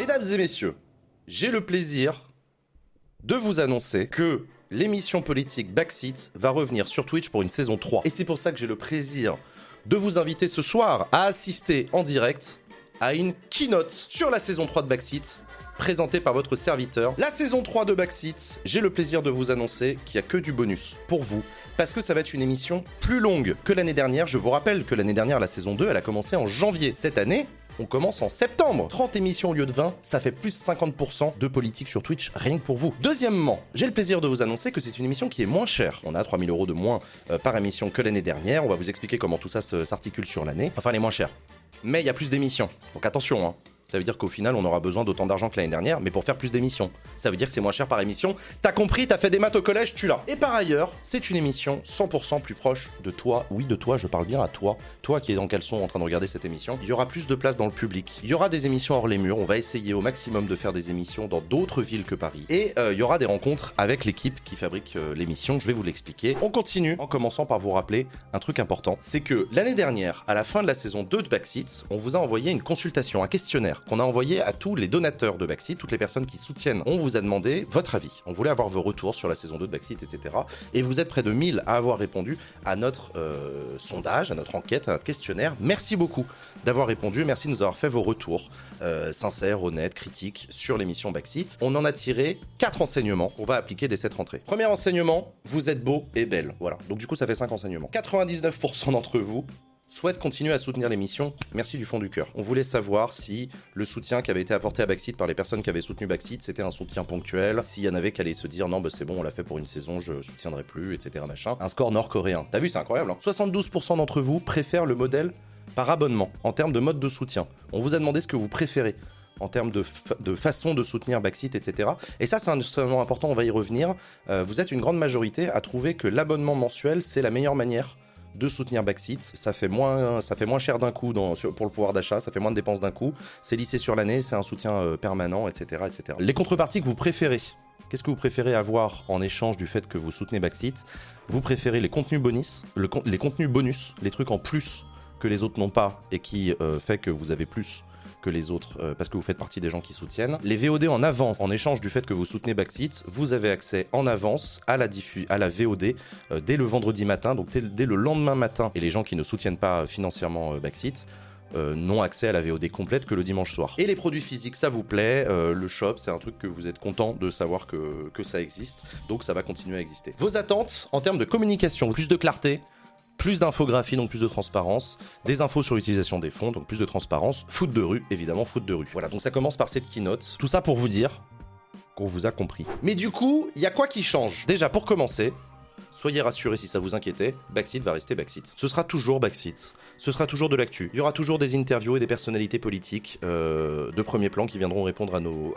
Mesdames et messieurs, j'ai le plaisir de vous annoncer que l'émission politique Backseat va revenir sur Twitch pour une saison 3. Et c'est pour ça que j'ai le plaisir de vous inviter ce soir à assister en direct à une keynote sur la saison 3 de Backseat, présentée par votre serviteur. La saison 3 de Backseat, j'ai le plaisir de vous annoncer qu'il n'y a que du bonus pour vous, parce que ça va être une émission plus longue que l'année dernière. Je vous rappelle que l'année dernière, la saison 2, elle a commencé en janvier. Cette année, on commence en septembre. 30 émissions au lieu de 20, ça fait plus 50% de politique sur Twitch, rien que pour vous. Deuxièmement, j'ai le plaisir de vous annoncer que c'est une émission qui est moins chère. On a 3000 € de moins par émission que l'année dernière. On va vous expliquer comment tout ça s'articule sur l'année. Enfin, elle est moins chère. Mais il y a plus d'émissions. Donc attention, hein. Ça veut dire qu'au final, on aura besoin d'autant d'argent que l'année dernière, mais pour faire plus d'émissions. Ça veut dire que c'est moins cher par émission. T'as compris, t'as fait des maths au collège, tu l'as. Et par ailleurs, c'est une émission 100% plus proche de toi. Oui, de toi, je parle bien à toi. Toi qui es dans le caleçon en train de regarder cette émission. Il y aura plus de place dans le public. Il y aura des émissions hors les murs. On va essayer au maximum de faire des émissions dans d'autres villes que Paris. Et il y aura des rencontres avec l'équipe qui fabrique l'émission. Je vais vous l'expliquer. On continue en commençant par vous rappeler un truc important. C'est que l'année dernière, à la fin de la saison 2 de Backseat, on vous a envoyé une consultation, un questionnaire qu'on a envoyé à tous les donateurs de Backseat, toutes les personnes qui soutiennent. On vous a demandé votre avis. On voulait avoir vos retours sur la saison 2 de Backseat, etc. Et vous êtes près de 1000 à avoir répondu à notre sondage, à notre enquête, à notre questionnaire. Merci beaucoup d'avoir répondu. Merci de nous avoir fait vos retours sincères, honnêtes, critiques sur l'émission Backseat. On en a tiré 4 enseignements qu'on va appliquer dès cette rentrée. Premier enseignement, vous êtes beau et belle. Voilà. Donc du coup, ça fait 5 enseignements. 99% d'entre vous souhaite continuer à soutenir l'émission, merci du fond du cœur. On voulait savoir si le soutien qui avait été apporté à Backseat par les personnes qui avaient soutenu Backseat, c'était un soutien ponctuel, s'il y en avait qui allaient se dire non bah c'est bon, on l'a fait pour une saison, je soutiendrai plus, etc. machin. Un score nord-coréen. T'as vu, c'est incroyable, hein. 72% d'entre vous préfèrent le modèle par abonnement, en termes de mode de soutien. On vous a demandé ce que vous préférez en termes de façon de soutenir Backseat, etc. Et ça, c'est un enseignement important, on va y revenir. Vous êtes une grande majorité à trouver que l'abonnement mensuel, c'est la meilleure manière de soutenir Backseat. Ça fait moins cher d'un coup pour le pouvoir d'achat, ça fait moins de dépenses d'un coup, c'est lissé sur l'année, c'est un soutien permanent, etc., etc. Les contreparties que vous préférez, qu'est-ce que vous préférez avoir en échange du fait que vous soutenez Backseat? Vous préférez les contenus bonus, les trucs en plus que les autres n'ont pas et qui fait que vous avez plus que les autres parce que vous faites partie des gens qui soutiennent. Les VOD en avance, en échange du fait que vous soutenez Backseat, vous avez accès en avance à la VOD dès le vendredi matin, donc dès le lendemain matin. Et les gens qui ne soutiennent pas financièrement Backseat n'ont accès à la VOD complète que le dimanche soir. Et les produits physiques, ça vous plaît, le shop, c'est un truc que vous êtes content de savoir que ça existe, donc ça va continuer à exister. Vos attentes en termes de communication, plus de clarté, plus d'infographie, donc plus de transparence, des infos sur l'utilisation des fonds, donc plus de transparence, foot de rue, évidemment, foot de rue. Voilà, donc ça commence par cette keynote. Tout ça pour vous dire qu'on vous a compris. Mais du coup, il y a quoi qui change? Déjà, pour commencer, soyez rassurés si ça vous inquiétait, Backseat va rester Backseat. Ce sera toujours Backseat. Ce sera toujours de l'actu. Il y aura toujours des interviews et des personnalités politiques de premier plan qui viendront répondre à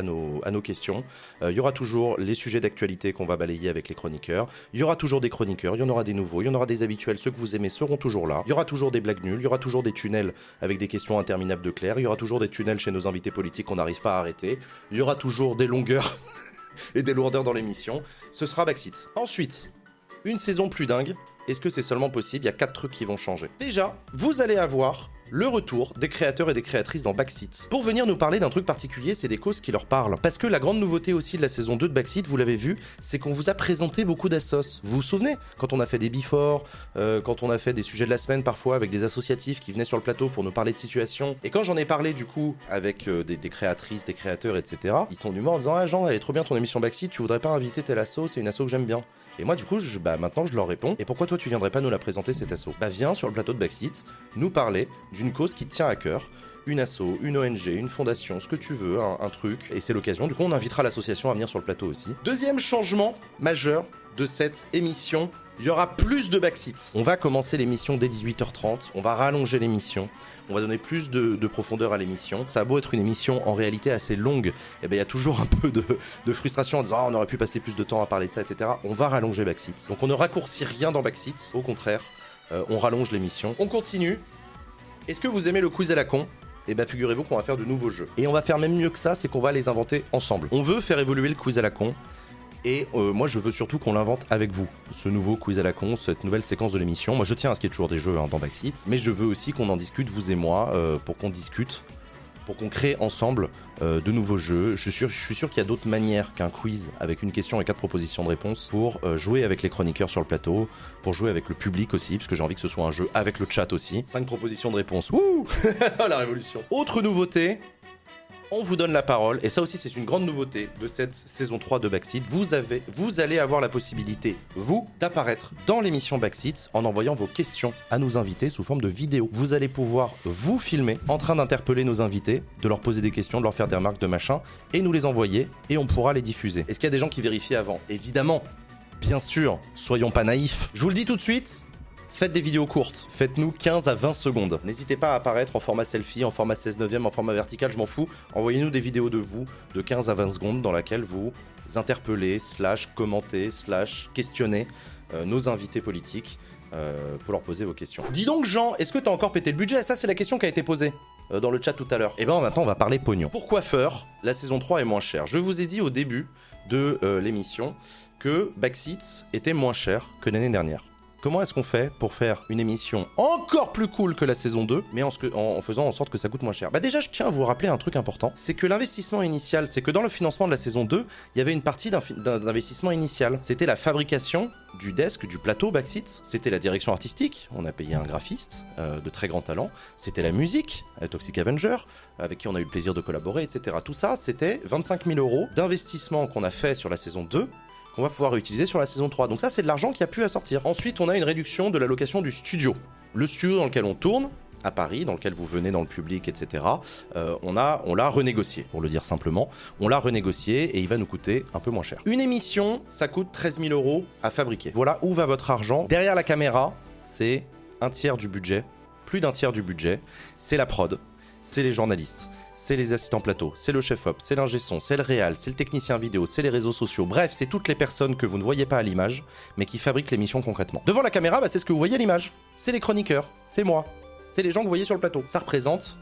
nos questions. Il y aura toujours les sujets d'actualité qu'on va balayer avec les chroniqueurs. Il y aura toujours des chroniqueurs, il y en aura des nouveaux, il y en aura des habituels. Ceux que vous aimez seront toujours là. Il y aura toujours des blagues nulles, il y aura toujours des tunnels avec des questions interminables de Claire. Il y aura toujours des tunnels chez nos invités politiques qu'on n'arrive pas à arrêter. Il y aura toujours des longueurs et des lourdeurs dans l'émission. Ce sera Backseat. Ensuite, une saison plus dingue, est-ce que c'est seulement possible? Il y a 4 trucs qui vont changer. Déjà, vous allez avoir le retour des créateurs et des créatrices dans Backseat. Pour venir nous parler d'un truc particulier, c'est des causes qui leur parlent. Parce que la grande nouveauté aussi de la saison 2 de Backseat, vous l'avez vu, c'est qu'on vous a présenté beaucoup d'assos. Vous vous souvenez? Quand on a fait des before, quand on a fait des sujets de la semaine parfois avec des associatifs qui venaient sur le plateau pour nous parler de situation. Et quand j'en ai parlé du coup avec des créatrices, des créateurs, etc., ils sont venus me voir en disant « Ah Jean, elle est trop bien ton émission Backseat, tu voudrais pas inviter telle asso, c'est une asso que j'aime bien. » Et moi du coup, maintenant je leur réponds « Et pourquoi toi tu viendrais pas nous la présenter cette asso ?» Bah viens sur le plateau de Backseat, nous parler d'une cause qui te tient à cœur, une asso, une ONG, une fondation, ce que tu veux, un truc, et c'est l'occasion, du coup on invitera l'association à venir sur le plateau aussi. Deuxième changement majeur de cette émission, il y aura plus de Backseat. On va commencer l'émission dès 18h30, on va rallonger l'émission, on va donner plus de profondeur à l'émission. Ça a beau être une émission en réalité assez longue, et ben il y a toujours un peu de frustration en disant ah, on aurait pu passer plus de temps à parler de ça, etc. On va rallonger Backseat. Donc on ne raccourcit rien dans Backseat, au contraire, on rallonge l'émission. On continue. Est-ce que vous aimez le quiz à la con? Et bien figurez-vous qu'on va faire de nouveaux jeux. Et on va faire même mieux que ça, c'est qu'on va les inventer ensemble. On veut faire évoluer le quiz à la con. Et moi je veux surtout qu'on l'invente avec vous, ce nouveau quiz à la con, cette nouvelle séquence de l'émission. Moi je tiens à ce qu'il y ait toujours des jeux dans Backseat, mais je veux aussi qu'on en discute, vous et moi, pour qu'on discute pour qu'on crée ensemble de nouveaux jeux. Je suis sûr qu'il y a d'autres manières qu'un quiz avec une question et 4 propositions de réponse pour jouer avec les chroniqueurs sur le plateau, pour jouer avec le public aussi, parce que j'ai envie que ce soit un jeu avec le chat aussi. 5 propositions de réponse, wouh. La révolution. Autre nouveauté, on vous donne la parole, et ça aussi c'est une grande nouveauté de cette saison 3 de Backseat. Vous allez avoir la possibilité, vous, d'apparaître dans l'émission Backseat en envoyant vos questions à nos invités sous forme de vidéo. Vous allez pouvoir vous filmer en train d'interpeller nos invités, de leur poser des questions, de leur faire des remarques de machin, et nous les envoyer, et on pourra les diffuser. Est-ce qu'il y a des gens qui vérifient avant? Évidemment, bien sûr, soyons pas naïfs. Je vous le dis tout de suite, faites des vidéos courtes, faites-nous 15 à 20 secondes. N'hésitez pas à apparaître en format selfie, en format 16/9, en format vertical, je m'en fous. Envoyez-nous des vidéos de vous de 15 à 20 secondes dans laquelle vous interpellez, commentez, questionnez nos invités politiques pour leur poser vos questions. Dis donc Jean, est-ce que t'as encore pété le budget? Ça c'est la question qui a été posée dans le chat tout à l'heure. Et ben maintenant on va parler pognon. Pour Coiffeur, la saison 3 est moins chère. Je vous ai dit au début de l'émission que Backseat était moins cher que l'année dernière. Comment est-ce qu'on fait pour faire une émission encore plus cool que la saison 2, mais en faisant en sorte que ça coûte moins cher? Bah déjà, je tiens à vous rappeler un truc important, c'est que l'investissement initial, c'est que dans le financement de la saison 2, il y avait une partie d'investissement initial. C'était la fabrication du desk, du plateau Backseat, c'était la direction artistique, on a payé un graphiste de très grand talent, c'était la musique, Toxic Avenger, avec qui on a eu le plaisir de collaborer, etc. Tout ça, c'était 25 000 € d'investissement qu'on a fait sur la saison 2, qu'on va pouvoir réutiliser sur la saison 3. Donc ça, c'est de l'argent qui a pu à sortir. Ensuite, on a une réduction de la location du studio. Le studio dans lequel on tourne, à Paris, dans lequel vous venez dans le public, etc., on l'a renégocié, pour le dire simplement. On l'a renégocié et il va nous coûter un peu moins cher. Une émission, ça coûte 13 000 € à fabriquer. Voilà où va votre argent. Derrière la caméra, c'est un tiers du budget, plus d'un tiers du budget. C'est la prod, c'est les journalistes, c'est les assistants plateau, c'est le chef-op, c'est l'ingé son, c'est le réal, c'est le technicien vidéo, c'est les réseaux sociaux. Bref, c'est toutes les personnes que vous ne voyez pas à l'image, mais qui fabriquent l'émission concrètement. Devant la caméra, c'est ce que vous voyez à l'image. C'est les chroniqueurs, c'est moi, c'est les gens que vous voyez sur le plateau. Ça représente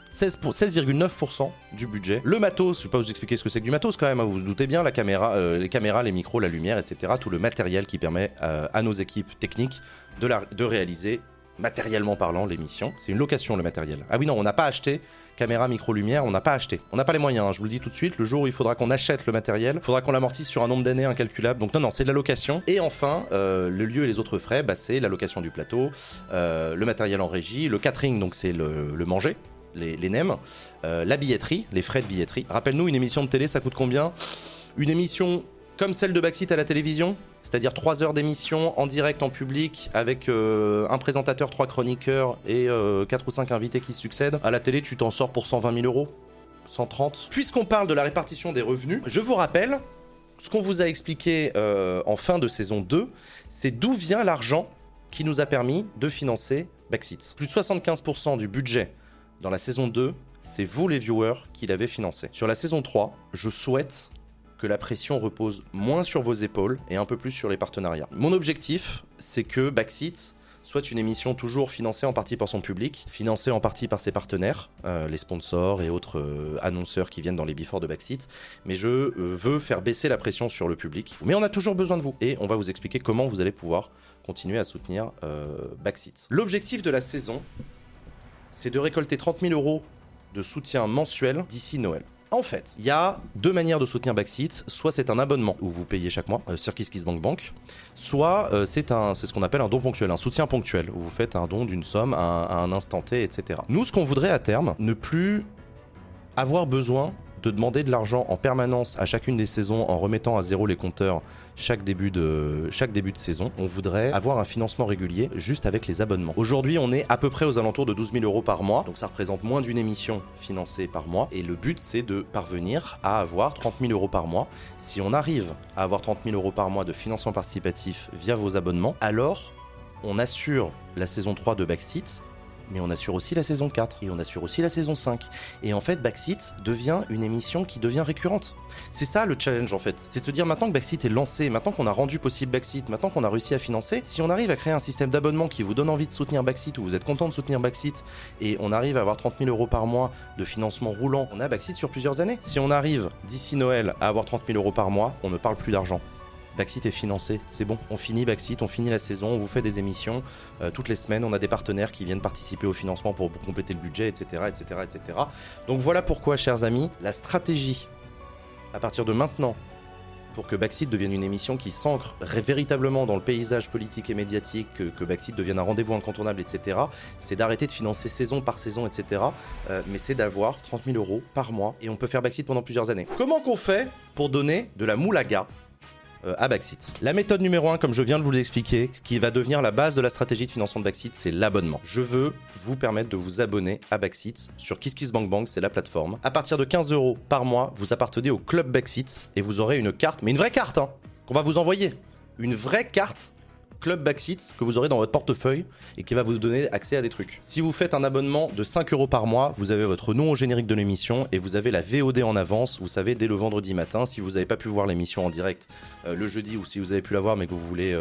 16,9% du budget. Le matos, je vais pas vous expliquer ce que c'est que du matos quand même, hein, vous vous doutez bien, la caméra, les caméras, les micros, la lumière, etc. Tout le matériel qui permet à nos équipes techniques de réaliser matériellement parlant l'émission. C'est une location le matériel. Ah oui non, on n'a pas acheté caméra, micro, lumière, on n'a pas acheté. On n'a pas les moyens, hein, je vous le dis tout de suite, le jour où il faudra qu'on achète le matériel, il faudra qu'on l'amortisse sur un nombre d'années incalculable. Donc non, c'est de la location. Et enfin, le lieu et les autres frais, c'est la location du plateau, le matériel en régie, le catering, donc c'est le manger, les nems, la billetterie, les frais de billetterie. Rappelle-nous, une émission de télé, ça coûte combien? Une émission comme celle de Backseat à la télévision, c'est-à-dire 3 heures d'émission en direct, en public, avec un présentateur, 3 chroniqueurs et 4 ou 5 invités qui se succèdent. À la télé, tu t'en sors pour 120 000 €, 130. Puisqu'on parle de la répartition des revenus, je vous rappelle, ce qu'on vous a expliqué en fin de saison 2, c'est d'où vient l'argent qui nous a permis de financer Backseat. Plus de 75% du budget dans la saison 2, c'est vous les viewers qui l'avez financé. Sur la saison 3, je souhaite que la pression repose moins sur vos épaules et un peu plus sur les partenariats. Mon objectif, c'est que Backseat soit une émission toujours financée en partie par son public, financée en partie par ses partenaires, les sponsors et autres annonceurs qui viennent dans les before de Backseat, mais je veux faire baisser la pression sur le public. Mais on a toujours besoin de vous, et on va vous expliquer comment vous allez pouvoir continuer à soutenir Backseat. L'objectif de la saison, c'est de récolter 30 000 € de soutien mensuel d'ici Noël. En fait, il y a 2 manières de soutenir Backseat. Soit c'est un abonnement où vous payez chaque mois sur KissKissBankBank, soit c'est ce qu'on appelle un don ponctuel, un soutien ponctuel, où vous faites un don d'une somme à un instant T, etc. Nous, ce qu'on voudrait à terme, ne plus avoir besoin de demander de l'argent en permanence à chacune des saisons en remettant à zéro les compteurs chaque début de saison. On voudrait avoir un financement régulier juste avec les abonnements. Aujourd'hui, on est à peu près aux alentours de 12 000 € par mois, donc ça représente moins d'une émission financée par mois, et le but c'est de parvenir à avoir 30 000 € par mois. Si on arrive à avoir 30 000 € par mois de financement participatif via vos abonnements, alors on assure la saison 3 de Backseat, mais on assure aussi la saison 4, et on assure aussi la saison 5. Et en fait, Backseat devient une émission qui devient récurrente. C'est ça le challenge en fait. C'est de se dire maintenant que Backseat est lancé, maintenant qu'on a rendu possible Backseat, maintenant qu'on a réussi à financer, si on arrive à créer un système d'abonnement qui vous donne envie de soutenir Backseat, ou vous êtes content de soutenir Backseat, et on arrive à avoir 30 000 € par mois de financement roulant, on a Backseat sur plusieurs années. Si on arrive d'ici Noël à avoir 30 000 € par mois, on ne parle plus d'argent. Backseat est financé, c'est bon. On finit Backseat, on finit la saison, on vous fait des émissions toutes les semaines. On a des partenaires qui viennent participer au financement pour compléter le budget, etc., etc., etc. Donc voilà pourquoi, chers amis, la stratégie, à partir de maintenant, pour que Backseat devienne une émission qui s'ancre véritablement dans le paysage politique et médiatique, que Backseat devienne un rendez-vous incontournable, etc., c'est d'arrêter de financer saison par saison, etc., mais c'est d'avoir 30 000 € par mois, et on peut faire Backseat pendant plusieurs années. Comment qu'on fait pour donner de la moulaga à Backseat? La méthode numéro 1, comme je viens de vous l'expliquer, qui va devenir la base de la stratégie de financement de Backseat, c'est l'abonnement. Je veux vous permettre de vous abonner à Backseat sur KissKissBankBank, c'est la plateforme. À partir de 15 € par mois, vous appartenez au club Backseat et vous aurez une carte, mais une vraie carte, hein, qu'on va vous envoyer. Une vraie carte Club Backseat que vous aurez dans votre portefeuille et qui va vous donner accès à des trucs. Si vous faites un abonnement de 5 € par mois, vous avez votre nom au générique de l'émission et vous avez la VOD en avance, vous savez, dès le vendredi matin. Si vous n'avez pas pu voir l'émission en direct le jeudi, ou si vous avez pu la voir mais que vous voulez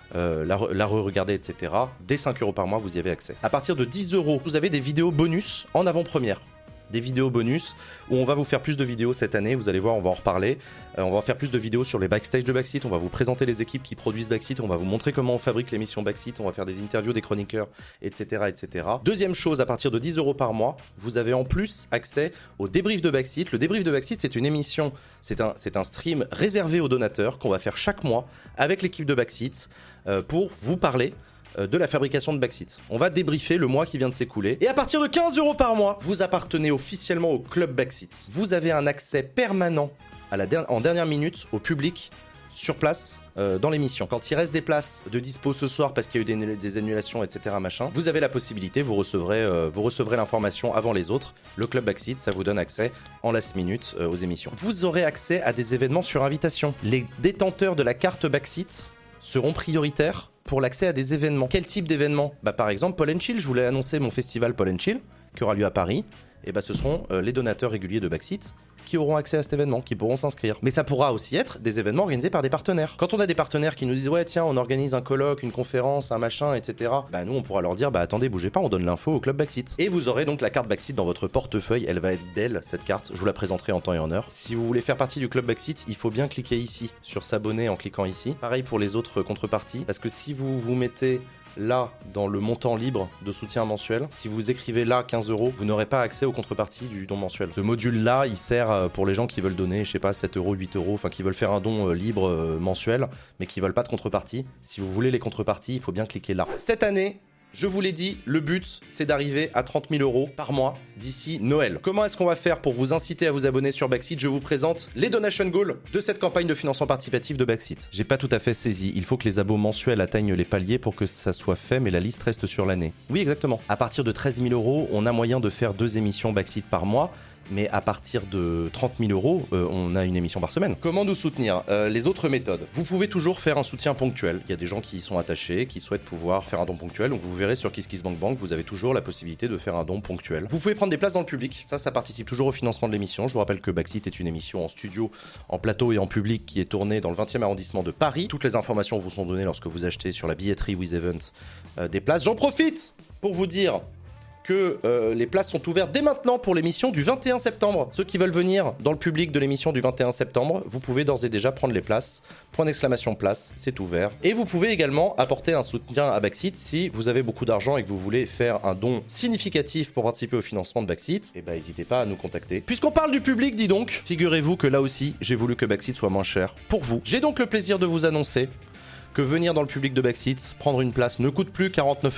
la re-regarder, etc., dès 5 € par mois, vous y avez accès. À partir de 10 €, vous avez des vidéos bonus en avant-première. Des vidéos bonus où on va vous faire plus de vidéos cette année, vous allez voir, on va en reparler. On va faire plus de vidéos sur les backstage de Backseat, on va vous présenter les équipes qui produisent Backseat, on va vous montrer comment on fabrique l'émission Backseat, on va faire des interviews des chroniqueurs, etc., etc. Deuxième chose, à partir de 10 € par mois, vous avez en plus accès au débrief de Backseat. Le débrief de Backseat, c'est une émission, c'est un stream réservé aux donateurs qu'on va faire chaque mois avec l'équipe de Backseat pour vous parler de la fabrication de Backseat. On va débriefer le mois qui vient de s'écouler. Et à partir de 15 € par mois, vous appartenez officiellement au club Backseat. Vous avez un accès permanent en dernière minute au public sur place dans l'émission. Quand il reste des places de dispo ce soir parce qu'il y a eu des annulations, etc., machin, vous avez la possibilité, vous recevrez l'information avant les autres. Le club Backseat, ça vous donne accès en last minute aux émissions. Vous aurez accès à des événements sur invitation. Les détenteurs de la carte Backseat seront prioritaires pour l'accès à des événements. Quel type d'événements? Par exemple, Paul & Chill, je voulais annoncer mon festival Paul & Chill, qui aura lieu à Paris, et ce seront les donateurs réguliers de Backseat qui auront accès à cet événement, qui pourront s'inscrire. Mais ça pourra aussi être des événements organisés par des partenaires. Quand on a des partenaires qui nous disent « Ouais, tiens, on organise un colloque, une conférence, un machin, etc. » Nous, on pourra leur dire « Attendez, bougez pas, on donne l'info au club Backseat. » Et vous aurez donc la carte Backseat dans votre portefeuille. Elle va être belle, cette carte. Je vous la présenterai en temps et en heure. Si vous voulez faire partie du club Backseat, il faut bien cliquer ici, sur s'abonner en cliquant ici. Pareil pour les autres contreparties, parce que si vous vous mettez là, dans le montant libre de soutien mensuel, si vous écrivez là 15 €, vous n'aurez pas accès aux contreparties du don mensuel. Ce module-là, il sert pour les gens qui veulent donner, je sais pas, 7 €, 8 €, enfin qui veulent faire un don libre mensuel, mais qui veulent pas de contrepartie. Si vous voulez les contreparties, il faut bien cliquer là. Cette année, je vous l'ai dit, le but, c'est d'arriver à 30 000 € par mois d'ici Noël. Comment est-ce qu'on va faire pour vous inciter à vous abonner sur Backseat? Je vous présente les donation goals de cette campagne de financement participatif de Backseat. J'ai pas tout à fait saisi. Il faut que les abos mensuels atteignent les paliers pour que ça soit fait, mais la liste reste sur l'année. Oui, exactement. À partir de 13 000 €, on a moyen de faire 2 émissions Backseat par mois. Mais à partir de 30 000 €, on a une émission par semaine. Comment nous soutenir? Les autres méthodes. Vous pouvez toujours faire un soutien ponctuel. Il y a des gens qui y sont attachés, qui souhaitent pouvoir faire un don ponctuel. Donc vous verrez sur KissKissBankBank, vous avez toujours la possibilité de faire un don ponctuel. Vous pouvez prendre des places dans le public. Ça participe toujours au financement de l'émission. Je vous rappelle que Backseat est une émission en studio, en plateau et en public qui est tournée dans le 20e arrondissement de Paris. Toutes les informations vous sont données lorsque vous achetez sur la billetterie WizEvent des places. J'en profite pour vous dire que les places sont ouvertes dès maintenant pour l'émission du 21 septembre. Ceux qui veulent venir dans le public de l'émission du 21 septembre, vous pouvez d'ores et déjà prendre les places. Point d'exclamation place, c'est ouvert. Et vous pouvez également apporter un soutien à Backseat si vous avez beaucoup d'argent et que vous voulez faire un don significatif pour participer au financement de Backseat. Et n'hésitez pas à nous contacter. Puisqu'on parle du public, dis donc, figurez-vous que là aussi, j'ai voulu que Backseat soit moins cher pour vous. J'ai donc le plaisir de vous annoncer que venir dans le public de Backseat, prendre une place ne coûte plus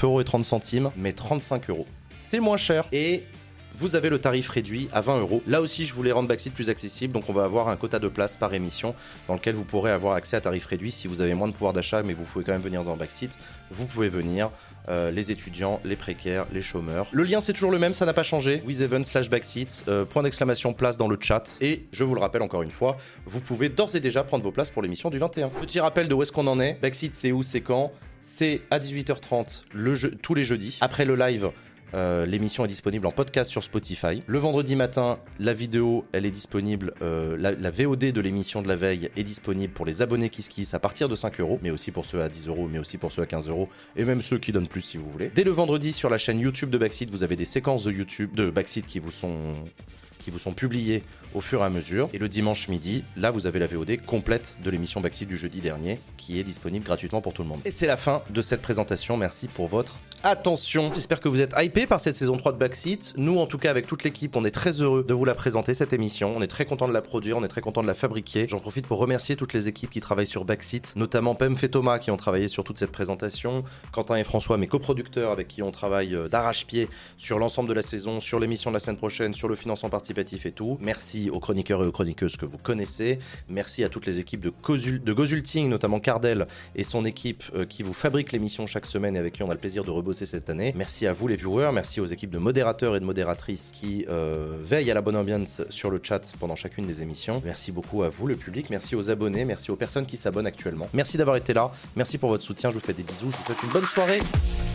49,30 €, mais 35 €. C'est moins cher et vous avez le tarif réduit à 20 €. Là aussi, je voulais rendre Backseat plus accessible, donc on va avoir un quota de places par émission dans lequel vous pourrez avoir accès à tarif réduit. Si vous avez moins de pouvoir d'achat, mais vous pouvez quand même venir dans Backseat, vous pouvez venir. Les étudiants, les précaires, les chômeurs. Le lien, c'est toujours le même, ça n'a pas changé. WizEvent/Backseat, point d'exclamation place dans le chat. Et je vous le rappelle encore une fois, vous pouvez d'ores et déjà prendre vos places pour l'émission du 21. Petit rappel de où est-ce qu'on en est. Backseat, c'est où, c'est quand? C'est à 18h30 tous les jeudis. Après le live, l'émission est disponible en podcast sur Spotify. Le vendredi matin, la vidéo, elle est disponible. La VOD de l'émission de la veille est disponible pour les abonnés KissKiss à partir de 5 €, mais aussi pour ceux à 10 €, mais aussi pour ceux à 15 €, et même ceux qui donnent plus si vous voulez. Dès le vendredi, sur la chaîne YouTube de Backseat, vous avez des séquences de YouTube de Backseat qui qui vous sont publiés au fur et à mesure. Et le dimanche midi, là vous avez la VOD complète de l'émission Backseat du jeudi dernier qui est disponible gratuitement pour tout le monde. Et c'est la fin de cette présentation, merci pour votre attention. J'espère que vous êtes hypés par cette saison 3 de Backseat. Nous en tout cas avec toute l'équipe, on est très heureux de vous la présenter cette émission. On est très content de la produire, on est très content de la fabriquer. J'en profite pour remercier toutes les équipes qui travaillent sur Backseat, notamment Pem et Thomas qui ont travaillé sur toute cette présentation, Quentin et François, mes coproducteurs avec qui on travaille d'arrache-pied sur l'ensemble de la saison, sur l'émission de la semaine prochaine, sur le financement participatif et tout. Merci aux chroniqueurs et aux chroniqueuses que vous connaissez. Merci à toutes les équipes de Gozulting, notamment Cardel et son équipe qui vous fabrique l'émission chaque semaine et avec qui on a le plaisir de rebosser cette année. Merci à vous les viewers, merci aux équipes de modérateurs et de modératrices qui veillent à la bonne ambiance sur le chat pendant chacune des émissions. Merci beaucoup à vous le public, merci aux abonnés, merci aux personnes qui s'abonnent actuellement. Merci d'avoir été là, merci pour votre soutien, je vous fais des bisous, je vous souhaite une bonne soirée.